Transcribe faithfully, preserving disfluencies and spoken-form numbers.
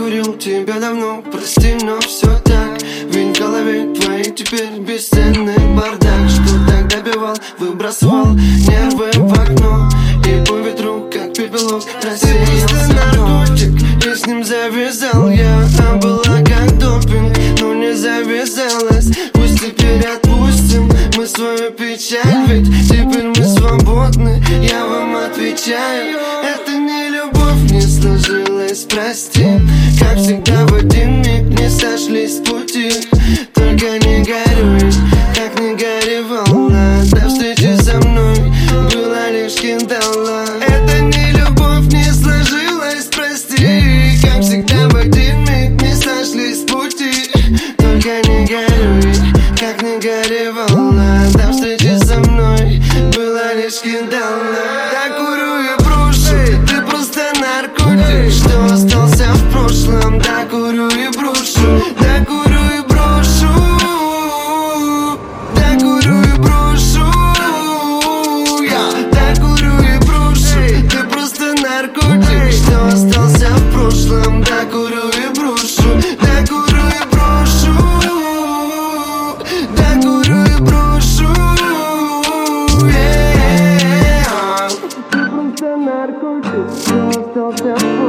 курил тебя давно, прости, но все так. Ведь в голове твоей теперь бесценный бардак. Что тогда добивал, выбрасывал нервы в окно, и по ветру, как пепелок, рассеялся наркотик, и с ним завязал я. А была как допинг, но не завязалась. Пусть теперь отпустим мы свою печаль, ведь теперь мы свободны, я вам отвечаю. Это не любовь, не сложилось, прости. Как всегда в один миг не сошлись с пути. Только не горюй, как не горевала. До встречи со мной была лишь кидала. Это не любовь, не сложилось, прости. Как всегда в один миг не сошлись с пути. Только не горюй, как не горевала. До встречи со мной была лишь кидала. Так курю и брошу, ты просто наркотик, что остался в прошлом. Да курю и брошу, да курю и брошу, да курю и брошу, я да курю и брошу. Ты просто наркотик, что остался в прошлом. Да курю и брошу, да курю и брошу, да курю и брошу, yeah. Ты просто наркотик, что остался в прошлом.